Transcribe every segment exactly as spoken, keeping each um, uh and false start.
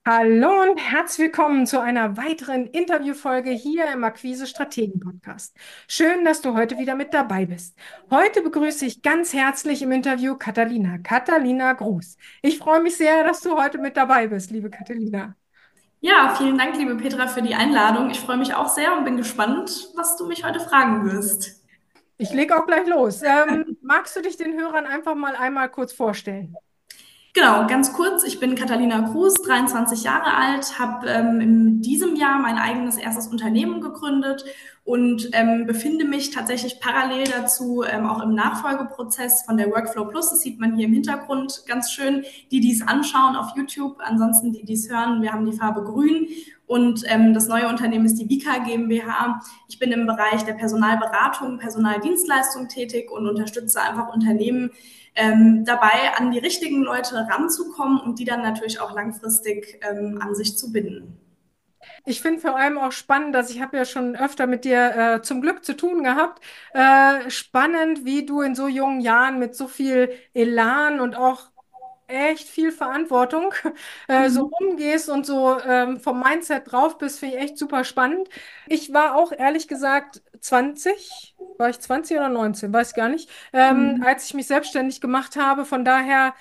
Hallo und herzlich willkommen zu einer weiteren Interviewfolge hier im Akquise Strategen Podcast. Schön, dass du heute wieder mit dabei bist. Heute begrüße ich ganz herzlich im Interview Catalina. Catalina Gruß. Ich freue mich sehr, dass du heute mit dabei bist, liebe Catalina. Ja, vielen Dank, liebe Petra, für die Einladung. Ich freue mich auch sehr und bin gespannt, was du mich heute fragen wirst. Ich lege auch gleich los. Ähm, magst du dich den Hörern einfach mal einmal kurz vorstellen? Genau, ganz kurz, ich bin Catalina Cruz, dreiundzwanzig Jahre alt, habe ähm, in diesem Jahr mein eigenes erstes Unternehmen gegründet und ähm, befinde mich tatsächlich parallel dazu ähm, auch im Nachfolgeprozess von der Workflow Plus. Das sieht man hier im Hintergrund ganz schön. Die, die es anschauen auf YouTube, ansonsten die, die es hören, wir haben die Farbe grün. Und ähm, das neue Unternehmen ist die Vika GmbH. Ich bin im Bereich der Personalberatung, Personaldienstleistung tätig und unterstütze einfach Unternehmen, ähm, dabei an die richtigen Leute ranzukommen und die dann natürlich auch langfristig ähm, an sich zu binden. Ich finde vor allem auch spannend, dass ich habe ja schon öfter mit dir äh, zum Glück zu tun gehabt. Äh, spannend, wie du in so jungen Jahren mit so viel Elan und auch echt viel Verantwortung äh, so Mhm. umgehst und so ähm, vom Mindset drauf bist, finde ich echt super spannend. Ich war auch ehrlich gesagt zwanzig, war ich zwanzig oder neunzehn, weiß gar nicht, ähm, Mhm. als ich mich selbstständig gemacht habe. Von daher,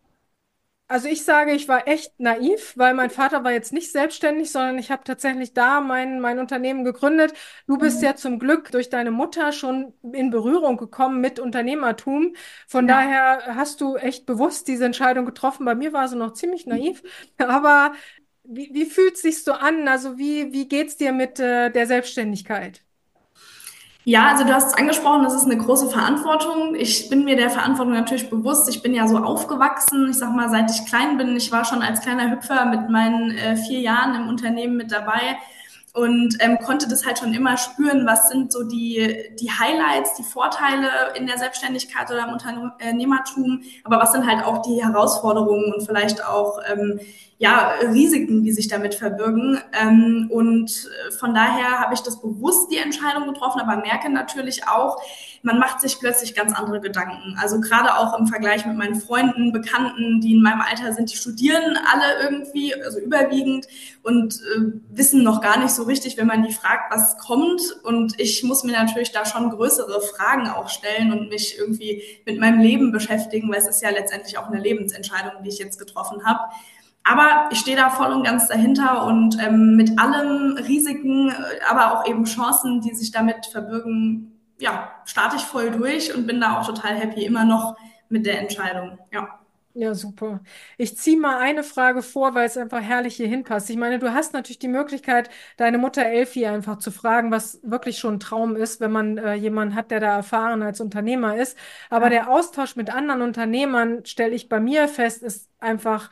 also ich sage, ich war echt naiv, weil mein Vater war jetzt nicht selbstständig, sondern ich habe tatsächlich da mein, mein Unternehmen gegründet. Du bist ja zum Glück durch deine Mutter schon in Berührung gekommen mit Unternehmertum. Von Ja. daher hast du echt bewusst diese Entscheidung getroffen. Bei mir war sie noch ziemlich naiv. Aber wie, wie fühlt es sich so an? Also wie, wie geht's dir mit äh, der Selbstständigkeit? Ja, also du hast es angesprochen, das ist eine große Verantwortung. Ich bin mir der Verantwortung natürlich bewusst. Ich bin ja so aufgewachsen, ich sag mal, seit ich klein bin. Ich war schon als kleiner Hüpfer mit meinen äh, vier Jahren im Unternehmen mit dabei und ähm, konnte das halt schon immer spüren, was sind so die, die Highlights, die Vorteile in der Selbstständigkeit oder im Unternehmertum, aber was sind halt auch die Herausforderungen und vielleicht auch ähm, ja, Risiken, die sich damit verbirgen. Ähm, und von daher habe ich das bewusst die Entscheidung getroffen, aber merke natürlich auch, man macht sich plötzlich ganz andere Gedanken. Also gerade auch im Vergleich mit meinen Freunden, Bekannten, die in meinem Alter sind, die studieren alle irgendwie, also überwiegend und äh, wissen noch gar nicht so richtig, wenn man die fragt, was kommt. Und ich muss mir natürlich da schon größere Fragen auch stellen und mich irgendwie mit meinem Leben beschäftigen, weil es ist ja letztendlich auch eine Lebensentscheidung, die ich jetzt getroffen habe. Aber ich stehe da voll und ganz dahinter und ähm, mit allen Risiken, äh, aber auch eben Chancen, die sich damit verbirgen, ja, starte ich voll durch und bin da auch total happy immer noch mit der Entscheidung. Ja. Ja, super. Ich ziehe mal eine Frage vor, weil es einfach herrlich hier hinpasst. Ich meine, du hast natürlich die Möglichkeit, deine Mutter Elfi einfach zu fragen, was wirklich schon ein Traum ist, wenn man äh, jemanden hat, der da erfahren als Unternehmer ist. Aber Ja. der Austausch mit anderen Unternehmern, stelle ich bei mir fest, ist einfach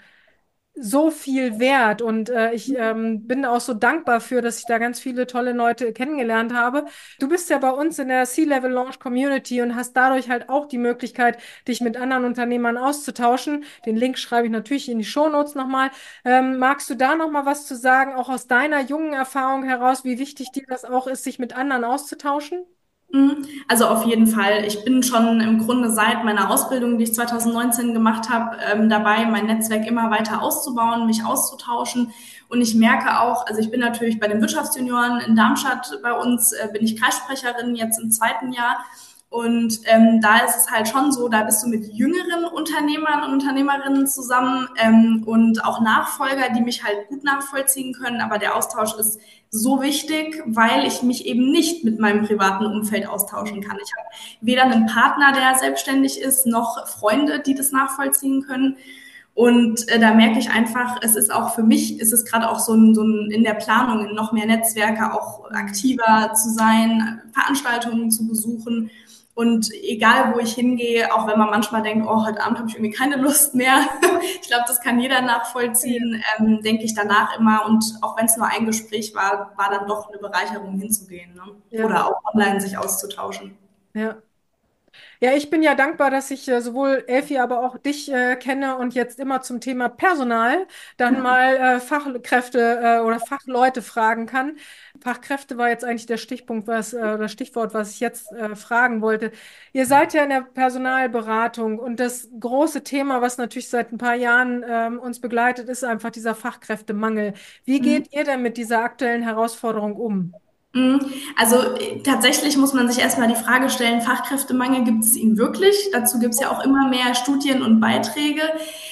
so viel wert und äh, ich ähm, bin auch so dankbar für, dass ich da ganz viele tolle Leute kennengelernt habe. Du bist ja bei uns in der C-Level Launch Community und hast dadurch halt auch die Möglichkeit, dich mit anderen Unternehmern auszutauschen. Den Link schreibe ich natürlich in die Shownotes nochmal. Ähm, magst du da nochmal was zu sagen, auch aus deiner jungen Erfahrung heraus, wie wichtig dir das auch ist, sich mit anderen auszutauschen? Mhm. Also auf jeden Fall. Ich bin schon im Grunde seit meiner Ausbildung, die ich zwanzig neunzehn gemacht habe, ähm, dabei, mein Netzwerk immer weiter auszubauen, mich auszutauschen. Und ich merke auch, also ich bin natürlich bei den Wirtschaftsjunioren in Darmstadt bei uns, äh, bin ich Kreissprecherin jetzt im zweiten Jahr. Und ähm, da ist es halt schon so, da bist du mit jüngeren Unternehmern und Unternehmerinnen zusammen ähm, und auch Nachfolger, die mich halt gut nachvollziehen können. Aber der Austausch ist so wichtig, weil ich mich eben nicht mit meinem privaten Umfeld austauschen kann. Ich habe weder einen Partner, der selbstständig ist, noch Freunde, die das nachvollziehen können. Und äh, da merke ich einfach, es ist auch für mich, ist es gerade auch so ein, so ein in der Planung, in noch mehr Netzwerke auch aktiver zu sein, Veranstaltungen zu besuchen. Und egal, wo ich hingehe, auch wenn man manchmal denkt, oh, heute Abend habe ich irgendwie keine Lust mehr. Ich glaube, das kann jeder nachvollziehen, ähm, denke ich danach immer. Und auch wenn es nur ein Gespräch war, war dann doch eine Bereicherung hinzugehen. Ne? Ja, Oder auch online sich auszutauschen. ja. Ja, ich bin ja dankbar, dass ich äh, sowohl Elfi, aber auch dich äh, kenne und jetzt immer zum Thema Personal dann mal äh, Fachkräfte äh, oder Fachleute fragen kann. Fachkräfte war jetzt eigentlich der Stichpunkt, was, äh, das Stichwort, was ich jetzt äh, fragen wollte. Ihr seid ja in der Personalberatung und das große Thema, was natürlich seit ein paar Jahren ähm, uns begleitet, ist einfach dieser Fachkräftemangel. Wie Mhm. geht ihr denn mit dieser aktuellen Herausforderung um? Mm, Also äh, tatsächlich muss man sich erstmal die Frage stellen, Fachkräftemangel gibt es ihn wirklich? Dazu gibt es ja auch immer mehr Studien und Beiträge.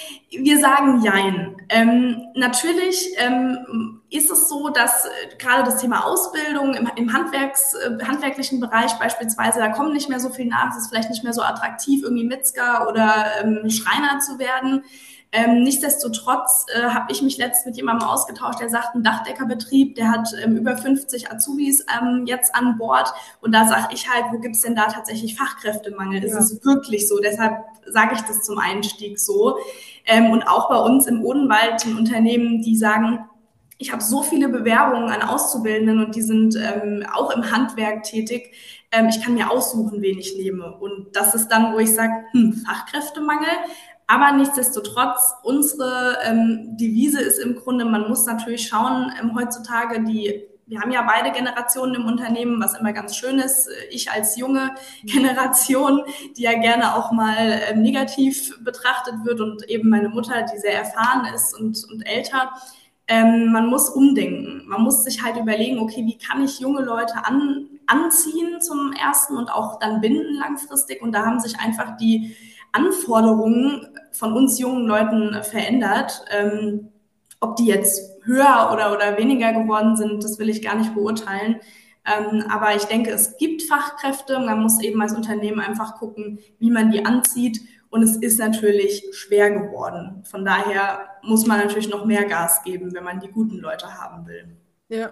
Wir sagen Jein. Ähm, natürlich ähm, ist es so, dass äh, gerade das Thema Ausbildung im, im Handwerks, äh, handwerklichen Bereich beispielsweise, da kommt nicht mehr so viel nach, es ist vielleicht nicht mehr so attraktiv, irgendwie Metzger oder ähm, Schreiner zu werden. Ähm, nichtsdestotrotz äh, habe ich mich letztens mit jemandem ausgetauscht, der sagt, ein Dachdeckerbetrieb, der hat ähm, über fünfzig Azubis ähm, jetzt an Bord. Und da sage ich halt, wo gibt es denn da tatsächlich Fachkräftemangel? Ist Ja, es wirklich so? Deshalb sage ich das zum Einstieg so. Ähm, und auch bei uns im Odenwald sind Unternehmen, die sagen, ich habe so viele Bewerbungen an Auszubildenden und die sind ähm, auch im Handwerk tätig. Ähm, ich kann mir aussuchen, wen ich nehme. Und das ist dann, wo ich sage, hm, Fachkräftemangel. Aber nichtsdestotrotz, unsere ähm, Devise ist im Grunde, man muss natürlich schauen, ähm, heutzutage die, wir haben ja beide Generationen im Unternehmen, was immer ganz schön ist. Ich als junge Generation, die ja gerne auch mal ähm, negativ betrachtet wird und eben meine Mutter, die sehr erfahren ist und, und älter. Ähm, man muss umdenken. Man muss sich halt überlegen, okay, wie kann ich junge Leute an, anziehen zum ersten und auch dann binden langfristig. Und da haben sich einfach die Anforderungen von uns jungen Leuten verändert. Ähm, ob die jetzt höher oder, oder weniger geworden sind, das will ich gar nicht beurteilen. Ähm, aber ich denke, es gibt Fachkräfte. Man muss eben als Unternehmen einfach gucken, wie man die anzieht. Und es ist natürlich schwer geworden. Von daher muss man natürlich noch mehr Gas geben, wenn man die guten Leute haben will. ja.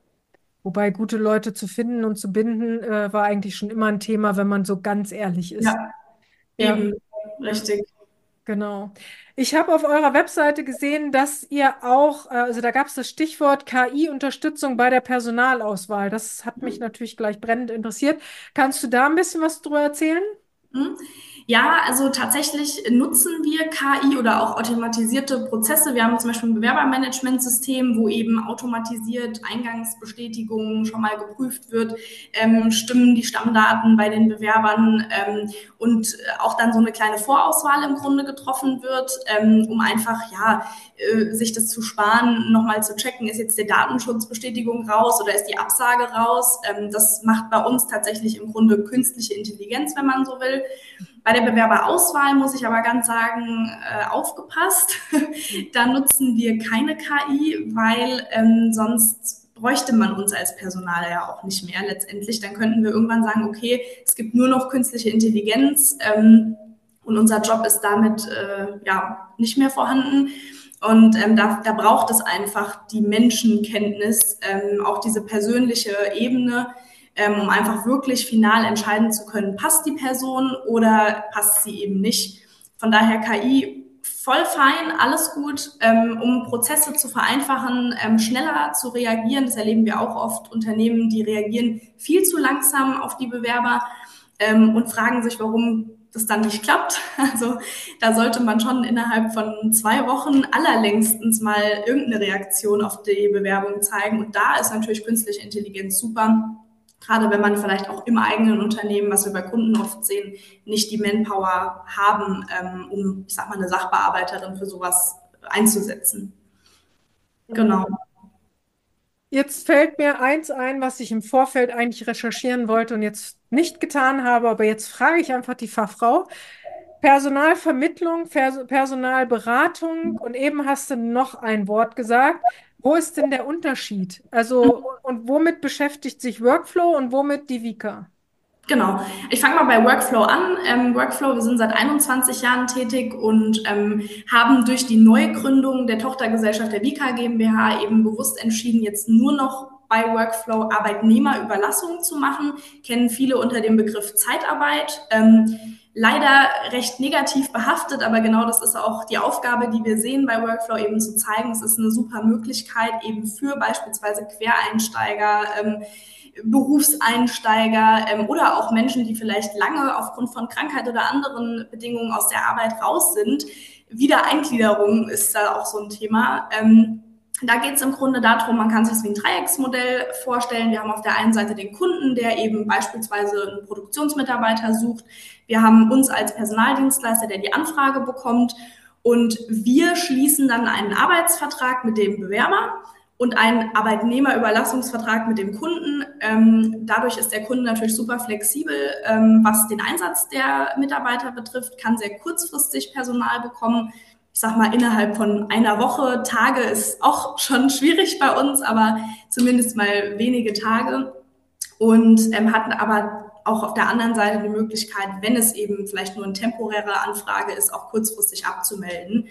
Wobei gute Leute zu finden und zu binden, äh, war eigentlich schon immer ein Thema, wenn man so ganz ehrlich ist. Ja, Ja, eben, ja, richtig. genau. Ich habe auf eurer Webseite gesehen, dass ihr auch, äh, also da gab es das Stichwort K I-Unterstützung bei der Personalauswahl. Das hat mich natürlich gleich brennend interessiert. Kannst du da ein bisschen was drüber erzählen? Hm? Ja, also tatsächlich nutzen wir K I oder auch automatisierte Prozesse. Wir haben zum Beispiel ein Bewerbermanagementsystem, wo eben automatisiert Eingangsbestätigungen schon mal geprüft wird, ähm, stimmen die Stammdaten bei den Bewerbern ähm, und auch dann so eine kleine Vorauswahl im Grunde getroffen wird, ähm, um einfach ja äh, sich das zu sparen, nochmal zu checken, ist jetzt die Datenschutzbestätigung raus oder ist die Absage raus. Ähm, das macht bei uns tatsächlich im Grunde künstliche Intelligenz, wenn man so will. Bei der Bewerberauswahl muss ich aber ganz sagen, äh, aufgepasst. Da nutzen wir keine K I, weil ähm, sonst bräuchte man uns als Personal ja auch nicht mehr letztendlich. Dann könnten wir irgendwann sagen, okay, es gibt nur noch künstliche Intelligenz ähm, und unser Job ist damit äh, ja nicht mehr vorhanden. Und ähm, da, da braucht es einfach die Menschenkenntnis, ähm, auch diese persönliche Ebene, ähm, um einfach wirklich final entscheiden zu können, passt die Person oder passt sie eben nicht. Von daher K I voll fein, alles gut, ähm, um Prozesse zu vereinfachen, ähm, schneller zu reagieren. Das erleben wir auch oft. Unternehmen, die reagieren viel zu langsam auf die Bewerber ähm, und fragen sich, warum das dann nicht klappt. Also da sollte man schon innerhalb von zwei Wochen allerlängstens mal irgendeine Reaktion auf die Bewerbung zeigen. Und da ist natürlich künstliche Intelligenz super. Gerade wenn man vielleicht auch im eigenen Unternehmen, was wir bei Kunden oft sehen, nicht die Manpower haben, ähm, um, ich sag mal, eine Sachbearbeiterin für sowas einzusetzen. Genau. Jetzt fällt mir eins ein, was ich im Vorfeld eigentlich recherchieren wollte und jetzt nicht getan habe, aber jetzt frage ich einfach die Fachfrau. Personalvermittlung, Pers Personalberatung und eben hast du noch ein Wort gesagt. Wo ist denn der Unterschied? Also, und womit beschäftigt sich Workflow und womit die Vika? Genau. Ich fange mal bei Workflow an. Ähm, Workflow, wir sind seit einundzwanzig Jahren tätig und ähm, haben durch die Neugründung der Tochtergesellschaft der Vika GmbH eben bewusst entschieden, jetzt nur noch bei Workflow Arbeitnehmerüberlassung zu machen. Kennen viele unter dem Begriff Zeitarbeit. Ähm, leider recht negativ behaftet, aber genau das ist auch die Aufgabe, die wir sehen bei Workflow, eben zu zeigen, es ist eine super Möglichkeit eben für beispielsweise Quereinsteiger, ähm, Berufseinsteiger ähm, oder auch Menschen, die vielleicht lange aufgrund von Krankheit oder anderen Bedingungen aus der Arbeit raus sind. Wiedereingliederung ist da auch so ein Thema. Ähm, da geht es im Grunde darum, man kann sich das wie ein Dreiecksmodell vorstellen. Wir haben auf der einen Seite den Kunden, der eben beispielsweise einen Produktionsmitarbeiter sucht. Wir haben uns als Personaldienstleister, der die Anfrage bekommt. Und wir schließen dann einen Arbeitsvertrag mit dem Bewerber und einen Arbeitnehmerüberlassungsvertrag mit dem Kunden. Ähm, dadurch ist der Kunde natürlich super flexibel, ähm, was den Einsatz der Mitarbeiter betrifft, kann sehr kurzfristig Personal bekommen. Ich sag mal, innerhalb von einer Woche, Tage ist auch schon schwierig bei uns, aber zumindest mal wenige Tage. Und ähm, hatten aber auch auf der anderen Seite die Möglichkeit, wenn es eben vielleicht nur eine temporäre Anfrage ist, auch kurzfristig abzumelden.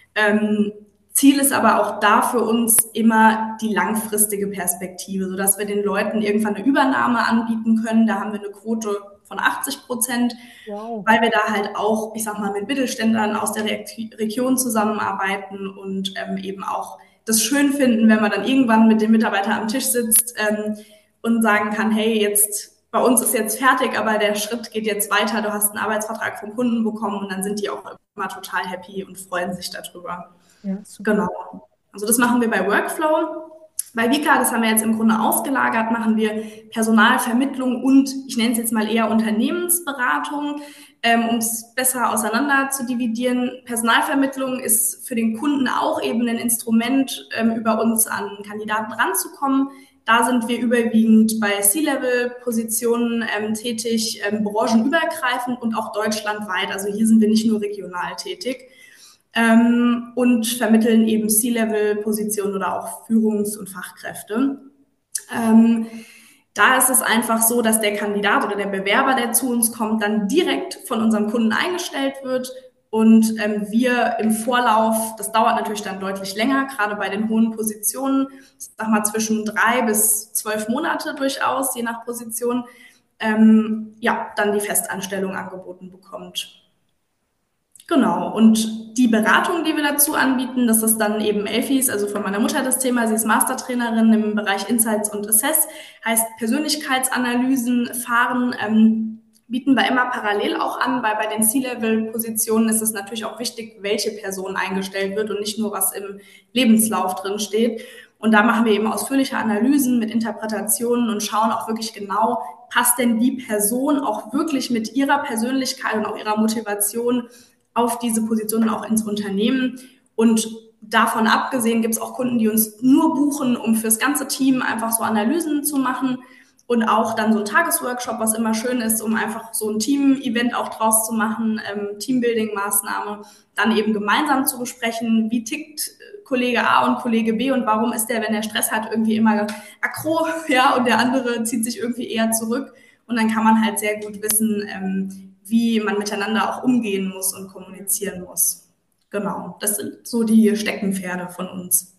Ähm, Ziel ist aber auch da für uns immer die langfristige Perspektive, sodass wir den Leuten irgendwann eine Übernahme anbieten können. Da haben wir eine Quote von achtzig Prozent, wow, weil wir da halt auch, ich sag mal, mit Mittelständlern aus der Region zusammenarbeiten und ähm, eben auch das schön finden, wenn man dann irgendwann mit dem Mitarbeiter am Tisch sitzt ähm, und sagen kann, hey, jetzt bei uns ist jetzt fertig, aber der Schritt geht jetzt weiter. Du hast einen Arbeitsvertrag vom Kunden bekommen und dann sind die auch immer total happy und freuen sich darüber. Ja, genau. Also das machen wir bei Workflow. Bei Vika, das haben wir jetzt im Grunde ausgelagert, machen wir Personalvermittlung und ich nenne es jetzt mal eher Unternehmensberatung, ähm, um es besser auseinander zu dividieren. Personalvermittlung ist für den Kunden auch eben ein Instrument, ähm, über uns an Kandidaten ranzukommen. Da sind wir überwiegend bei C-Level-Positionen ähm, tätig, ähm, branchenübergreifend und auch deutschlandweit. Also hier sind wir nicht nur regional tätig. Ähm, und vermitteln eben C-Level-Positionen oder auch Führungs- und Fachkräfte. Ähm, da ist es einfach so, dass der Kandidat oder der Bewerber, der zu uns kommt, dann direkt von unserem Kunden eingestellt wird und ähm, wir im Vorlauf, das dauert natürlich dann deutlich länger, gerade bei den hohen Positionen, ich sag mal zwischen drei bis zwölf Monate durchaus, je nach Position, ähm, ja, dann die Festanstellung angeboten bekommt. Genau, und die Beratung, die wir dazu anbieten, das ist dann eben Elfis, also von meiner Mutter das Thema, sie ist Mastertrainerin im Bereich Insights und Assess, heißt Persönlichkeitsanalysen fahren, ähm, bieten wir immer parallel auch an, weil bei den C-Level-Positionen ist es natürlich auch wichtig, welche Person eingestellt wird und nicht nur, was im Lebenslauf drin steht. Und da machen wir eben ausführliche Analysen mit Interpretationen und schauen auch wirklich genau, passt denn die Person auch wirklich mit ihrer Persönlichkeit und auch ihrer Motivation auf diese Positionen auch ins Unternehmen. Und davon abgesehen gibt es auch Kunden, die uns nur buchen, um fürs ganze Team einfach so Analysen zu machen und auch dann so ein Tagesworkshop, was immer schön ist, um einfach so ein Team-Event auch draus zu machen, ähm, Teambuilding-Maßnahme, dann eben gemeinsam zu besprechen, wie tickt Kollege A und Kollege B und warum ist der, wenn er Stress hat, irgendwie immer aggro, ja, und der andere zieht sich irgendwie eher zurück. Und dann kann man halt sehr gut wissen, ähm, wie man miteinander auch umgehen muss und kommunizieren muss. Genau, das sind so die Steckenpferde von uns.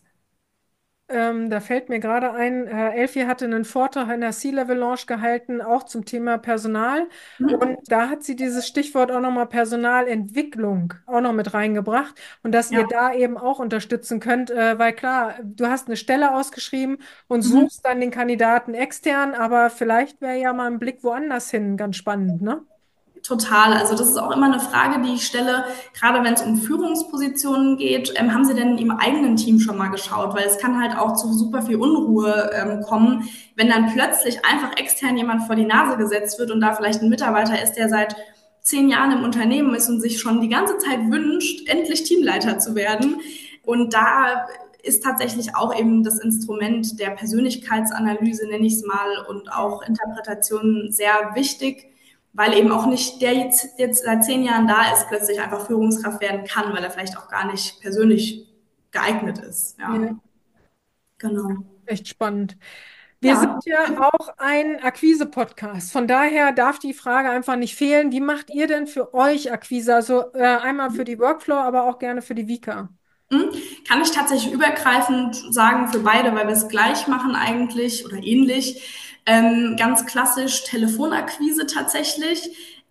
Ähm, da fällt mir gerade ein, Herr Elfi hatte einen Vortrag in der C-Level-Lounge gehalten, auch zum Thema Personal. Mhm. Und da hat sie dieses Stichwort auch nochmal Personalentwicklung auch noch mit reingebracht und dass ihr Ja. da eben auch unterstützen könnt, äh, weil klar, du hast eine Stelle ausgeschrieben und Mhm. suchst dann den Kandidaten extern, aber vielleicht wäre ja mal ein Blick woanders hin ganz spannend, ne? Total. Also das ist auch immer eine Frage, die ich stelle, gerade wenn es um Führungspositionen geht. Ähm, haben Sie denn im eigenen Team schon mal geschaut? Weil es kann halt auch zu super viel Unruhe ähm, kommen, wenn dann plötzlich einfach extern jemand vor die Nase gesetzt wird und da vielleicht ein Mitarbeiter ist, der seit zehn Jahren im Unternehmen ist und sich schon die ganze Zeit wünscht, endlich Teamleiter zu werden. Und da ist tatsächlich auch eben das Instrument der Persönlichkeitsanalyse, nenne ich es mal, und auch Interpretation sehr wichtig, weil eben auch nicht der jetzt, jetzt seit zehn Jahren da ist, plötzlich einfach Führungskraft werden kann, weil er vielleicht auch gar nicht persönlich geeignet ist. Ja, Ja, genau. echt spannend. Wir sind Ja. ja auch ein Akquise-Podcast. Von daher darf die Frage einfach nicht fehlen. Wie macht ihr denn für euch Akquise? Also äh, einmal für die Workflow, aber auch gerne für die Vika. Hm, Kann ich tatsächlich übergreifend sagen für beide, weil wir es gleich machen eigentlich oder ähnlich. Ähm, ganz klassisch Telefonakquise tatsächlich.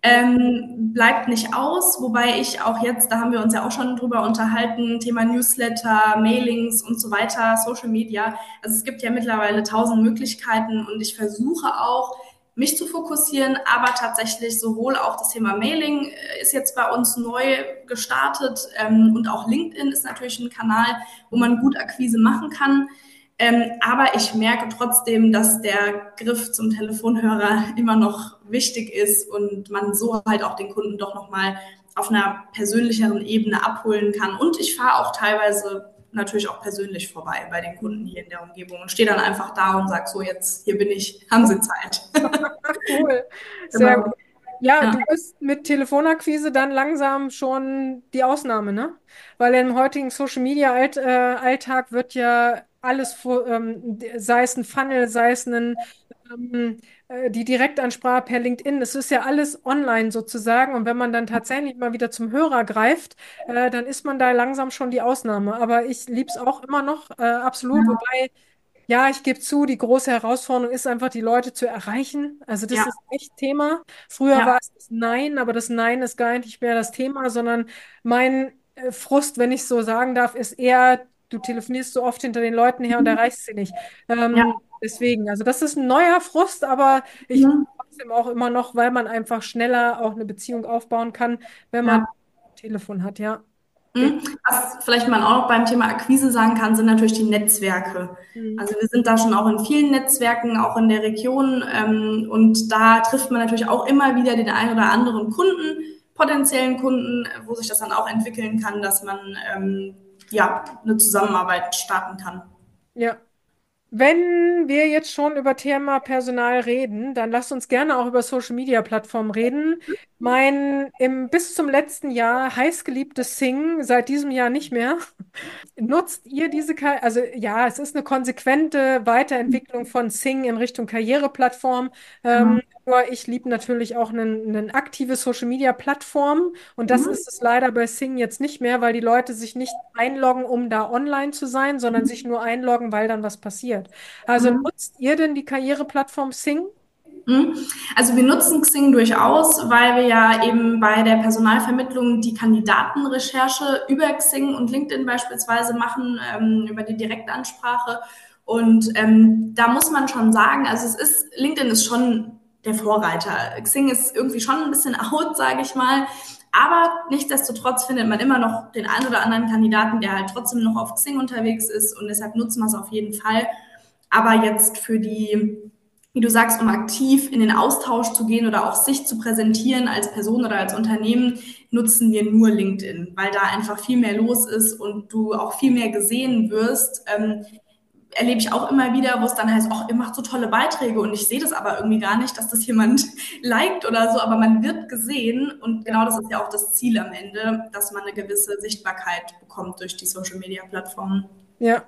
Ähm, bleibt nicht aus, wobei ich auch jetzt, da haben wir uns ja auch schon drüber unterhalten, Thema Newsletter, Mailings und so weiter, Social Media. Also es gibt ja mittlerweile tausend Möglichkeiten und ich versuche auch, mich zu fokussieren, aber tatsächlich sowohl auch das Thema Mailing äh, ist jetzt bei uns neu gestartet ähm, und auch LinkedIn ist natürlich ein Kanal, wo man gut Akquise machen kann. Ähm, aber ich merke trotzdem, dass der Griff zum Telefonhörer immer noch wichtig ist und man so halt auch den Kunden doch nochmal auf einer persönlicheren Ebene abholen kann. Und ich fahre auch teilweise natürlich auch persönlich vorbei bei den Kunden hier in der Umgebung und stehe dann einfach da und sage so, jetzt hier bin ich, haben Sie Zeit. Ach, cool. Sehr gut. Genau. Ja, Ja, du bist mit Telefonakquise dann langsam schon die Ausnahme, ne? Weil im heutigen Social Media Alt, äh, Alltag wird ja alles, vor, ähm, sei es ein Funnel, sei es ein, ähm, äh, die Direktansprache per LinkedIn, es ist ja alles online sozusagen. Und wenn man dann tatsächlich mal wieder zum Hörer greift, äh, dann ist man da langsam schon die Ausnahme. Aber ich liebe es auch immer noch, äh, absolut. Wobei ja, ich gebe zu, die große Herausforderung ist einfach, die Leute zu erreichen. Also das ja, ist echt Thema. Früher ja. war es das Nein, aber das Nein ist gar nicht mehr das Thema, sondern mein äh, Frust, wenn ich so sagen darf, ist eher, du telefonierst so oft hinter den Leuten her und erreichst sie nicht. Ja. Ähm, deswegen, also das ist ein neuer Frust, aber ich Mhm. trotzdem auch immer noch, weil man einfach schneller auch eine Beziehung aufbauen kann, wenn man Ja. ein Telefon hat, ja. Mhm. Was vielleicht man auch noch beim Thema Akquise sagen kann, sind natürlich die Netzwerke. Mhm. Also wir sind da schon auch in vielen Netzwerken, auch in der Region. Ähm, und da trifft man natürlich auch immer wieder den einen oder anderen Kunden, potenziellen Kunden, wo sich das dann auch entwickeln kann, dass man ähm, ja eine Zusammenarbeit starten kann. Ja. Wenn wir jetzt schon über Thema Personal reden, dann lasst uns gerne auch über Social Media Plattformen reden. Mein im, bis zum letzten Jahr heißgeliebtes Sing, seit diesem Jahr nicht mehr. Nutzt ihr diese, Ka also ja, es ist eine konsequente Weiterentwicklung von Sing in Richtung Karriereplattform. Genau. Ähm, nur ich liebe natürlich auch eine aktive Social Media Plattform und das Mhm. ist es leider bei Sing jetzt nicht mehr, weil die Leute sich nicht einloggen, um da online zu sein, sondern sich nur einloggen, weil dann was passiert. Also Mhm. nutzt ihr denn die Karriereplattform Sing? Mhm. Also wir nutzen Xing durchaus, weil wir ja eben bei der Personalvermittlung die Kandidatenrecherche über Xing und LinkedIn beispielsweise machen, ähm, über die Direktansprache. Und ähm, da muss man schon sagen, also es ist, LinkedIn ist schon der Vorreiter. Xing ist irgendwie schon ein bisschen out, sage ich mal. Aber nichtsdestotrotz findet man immer noch den einen oder anderen Kandidaten, der halt trotzdem noch auf Xing unterwegs ist und deshalb nutzen wir es auf jeden Fall. Aber jetzt für die, wie du sagst, um aktiv in den Austausch zu gehen oder auch sich zu präsentieren als Person oder als Unternehmen, nutzen wir nur LinkedIn, weil da einfach viel mehr los ist und du auch viel mehr gesehen wirst. Ähm, erlebe ich auch immer wieder, wo es dann heißt, ach, ihr macht so tolle Beiträge und ich sehe das aber irgendwie gar nicht, dass das jemand liked oder so, aber man wird gesehen und Ja. genau das ist ja auch das Ziel am Ende, dass man eine gewisse Sichtbarkeit bekommt durch die Social-Media-Plattformen. Ja.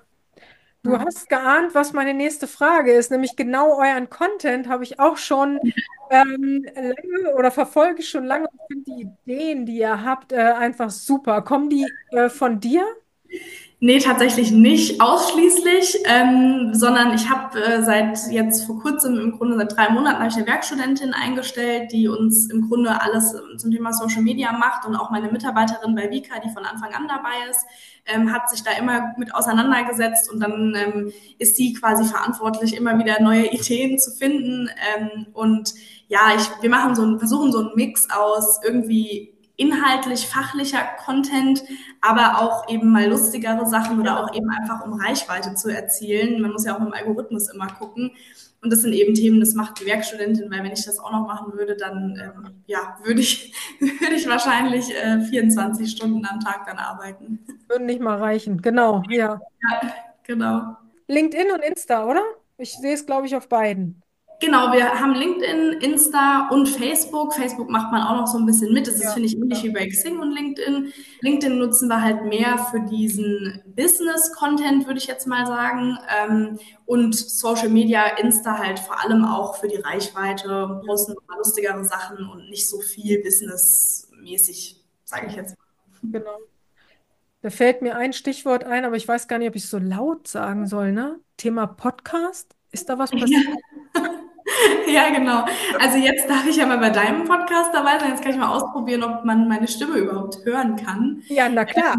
Du Ja. hast geahnt, was meine nächste Frage ist, nämlich genau euren Content habe ich auch schon ähm, lange oder verfolge ich schon lange und finde die Ideen, die ihr habt, äh, einfach super. Kommen die äh, von dir? Nee, tatsächlich nicht ausschließlich, ähm, sondern ich habe äh, seit jetzt vor kurzem, im Grunde seit drei Monaten, habe ich eine Werkstudentin eingestellt, die uns im Grunde alles zum Thema Social Media macht und auch meine Mitarbeiterin bei Vika, die von Anfang an dabei ist, ähm, hat sich da immer mit auseinandergesetzt und dann ähm, ist sie quasi verantwortlich, immer wieder neue Ideen zu finden ähm, und ja, ich, wir machen so einen, versuchen so einen Mix aus irgendwie inhaltlich fachlicher Content, aber auch eben mal lustigere Sachen oder auch eben einfach um Reichweite zu erzielen. Man muss ja auch im Algorithmus immer gucken. Und das sind eben Themen, das macht die Werkstudentin, weil wenn ich das auch noch machen würde, dann ähm, ja, würde ich, würde ich wahrscheinlich äh, vierundzwanzig Stunden am Tag dann arbeiten. Würden nicht mal reichen. Genau, ja. Ja, genau. LinkedIn und Insta, oder? Ich sehe es, glaube ich, auf beiden. Genau, wir haben LinkedIn, Insta und Facebook. Facebook macht man auch noch so ein bisschen mit. Das ist, Ja, finde ich, ähnlich ja, wie bei Xing und LinkedIn. LinkedIn nutzen wir halt mehr für diesen Business-Content, würde ich jetzt mal sagen. Ähm, und Social Media, Insta halt vor allem auch für die Reichweite, ja, posten mal lustigere Sachen und nicht so viel businessmäßig, sage ich genau. jetzt Genau. Da fällt mir ein Stichwort ein, aber ich weiß gar nicht, ob ich es so laut sagen soll, ne? Thema Podcast. Ist da was mal. passiert? Ja, genau. Also jetzt darf ich ja mal bei deinem Podcast dabei sein. Jetzt kann ich mal ausprobieren, ob man meine Stimme überhaupt hören kann. Ja, na klar.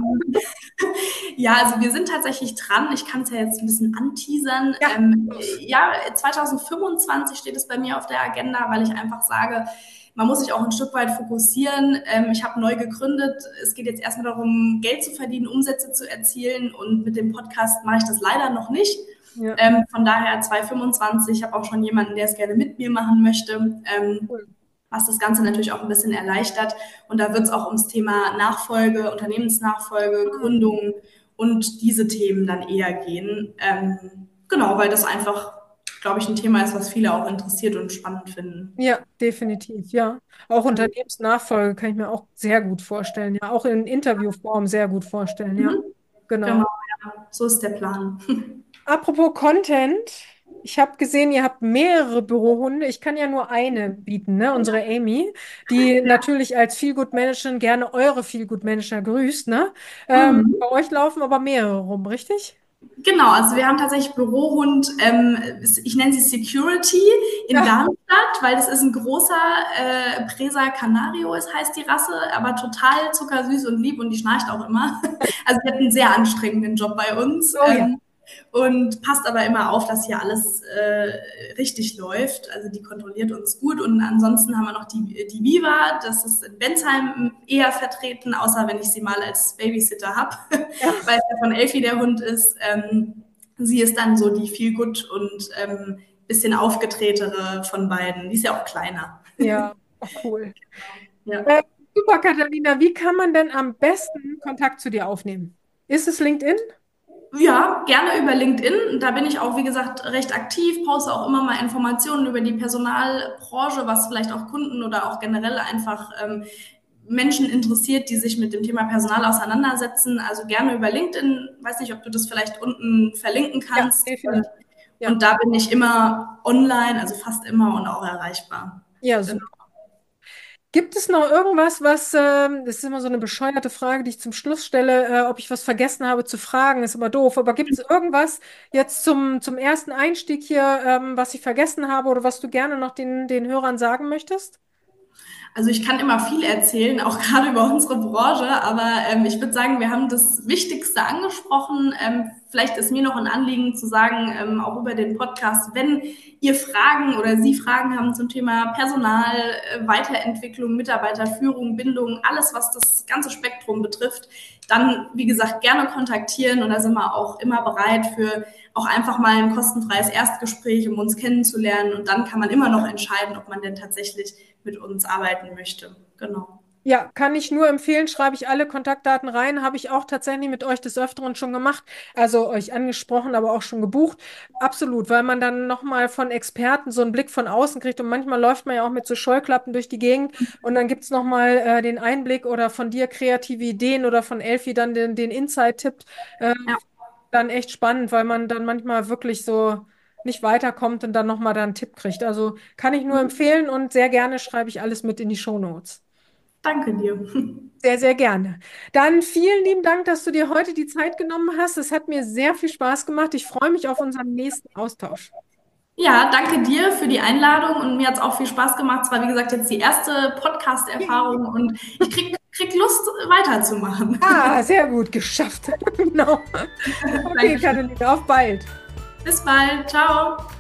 Ja, also wir sind tatsächlich dran. Ich kann es ja jetzt ein bisschen anteasern. Ja, Ähm, los. ja, zwanzig fünfundzwanzig steht es bei mir auf der Agenda, weil ich einfach sage, man muss sich auch ein Stück weit fokussieren. Ähm, ich habe neu gegründet. Es geht jetzt erstmal darum, Geld zu verdienen, Umsätze zu erzielen. Und mit dem Podcast mache ich das leider noch nicht. Ja, Ähm, von daher zwanzig fünfundzwanzig. Ich habe auch schon jemanden, der es gerne mit mir machen möchte. Ähm, cool. was das Ganze natürlich auch ein bisschen erleichtert. Und da wird es auch ums Thema Nachfolge, Unternehmensnachfolge, Gründung und diese Themen dann eher gehen. Ähm, genau, weil das einfach, glaube ich, ein Thema ist, was viele auch interessiert und spannend finden. Ja, definitiv, ja. Auch Unternehmensnachfolge kann ich mir auch sehr gut vorstellen. Ja, auch in Interviewform sehr gut vorstellen. Ja, Mhm. genau. Genau, ja, so ist der Plan. Apropos Content, ich habe gesehen, ihr habt mehrere Bürohunde. Ich kann ja nur eine bieten, ne? Unsere Amy, die natürlich als Feelgood-Managerin gerne eure Feelgood-Manager grüßt, ne? Ähm, Mhm. bei euch laufen aber mehrere rum, richtig? Genau, also wir haben tatsächlich Bürohund, ähm, ich nenne sie Security in Ja, Darmstadt, weil das ist ein großer äh, Presa Canario, es heißt die Rasse, aber total zuckersüß und lieb und die schnarcht auch immer. Also sie hat einen sehr anstrengenden Job bei uns. oh ja. Ähm, und passt aber immer auf, dass hier alles äh, richtig läuft. Also die kontrolliert uns gut. Und ansonsten haben wir noch die, die Viva, das ist in Bensheim eher vertreten, außer wenn ich sie mal als Babysitter habe, Ja, weil es ja von Elfi der Hund ist. Ähm, sie ist dann so die viel gut und ähm, bisschen aufgetretere von beiden. Die ist ja auch kleiner. ja, oh, cool. Ja. Äh, super, Katharina, wie kann man denn am besten Kontakt zu dir aufnehmen? Ist es LinkedIn? Ja, gerne über LinkedIn. Da bin ich auch, wie gesagt, recht aktiv, poste auch immer mal Informationen über die Personalbranche, was vielleicht auch Kunden oder auch generell einfach ähm, Menschen interessiert, die sich mit dem Thema Personal auseinandersetzen. Also gerne über LinkedIn. Weiß nicht, ob du das vielleicht unten verlinken Ja, kannst. definitiv. Ja, Und da bin ich immer online, also fast immer und auch erreichbar. ja, Genau. super. Gibt es noch irgendwas, was, ähm, das ist immer so eine bescheuerte Frage, die ich zum Schluss stelle, äh, ob ich was vergessen habe zu fragen, ist immer doof, aber gibt es irgendwas jetzt zum, zum ersten Einstieg hier, ähm, was ich vergessen habe oder was du gerne noch den, den Hörern sagen möchtest? Also ich kann immer viel erzählen, auch gerade über unsere Branche, aber ähm, ich würde sagen, wir haben das Wichtigste angesprochen. Ähm, vielleicht ist mir noch ein Anliegen zu sagen, ähm, auch über den Podcast, wenn ihr Fragen oder Sie Fragen haben zum Thema Personal, äh, Weiterentwicklung, Mitarbeiterführung, Bindung, alles, was das ganze Spektrum betrifft, dann, wie gesagt, gerne kontaktieren und da sind wir auch immer bereit für auch einfach mal ein kostenfreies Erstgespräch, um uns kennenzulernen und dann kann man immer noch entscheiden, ob man denn tatsächlich mit uns arbeiten möchte. Genau. Ja, kann ich nur empfehlen, schreibe ich alle Kontaktdaten rein, habe ich auch tatsächlich mit euch des Öfteren schon gemacht, also euch angesprochen, aber auch schon gebucht. Absolut, weil man dann nochmal von Experten so einen Blick von außen kriegt und manchmal läuft man ja auch mit so Scheuklappen durch die Gegend und dann gibt es nochmal äh, den Einblick oder von dir kreative Ideen oder von Elfi dann den, den Insight-Tipp. Äh, Ja, dann echt spannend, weil man dann manchmal wirklich so nicht weiterkommt und dann nochmal da einen Tipp kriegt. Also kann ich nur empfehlen und sehr gerne schreibe ich alles mit in die Shownotes. danke dir. Sehr, sehr gerne. Dann vielen lieben Dank, dass du dir heute die Zeit genommen hast. Es hat mir sehr viel Spaß gemacht. Ich freue mich auf unseren nächsten Austausch. Ja, danke dir für die Einladung und mir hat es auch viel Spaß gemacht. Es war, wie gesagt, jetzt die erste Podcast-Erfahrung und ich krieg, krieg Lust, weiterzumachen. Ah, sehr gut, geschafft. Genau. Okay, Dankeschön. Katharina, auf bald. Bis bald. Ciao.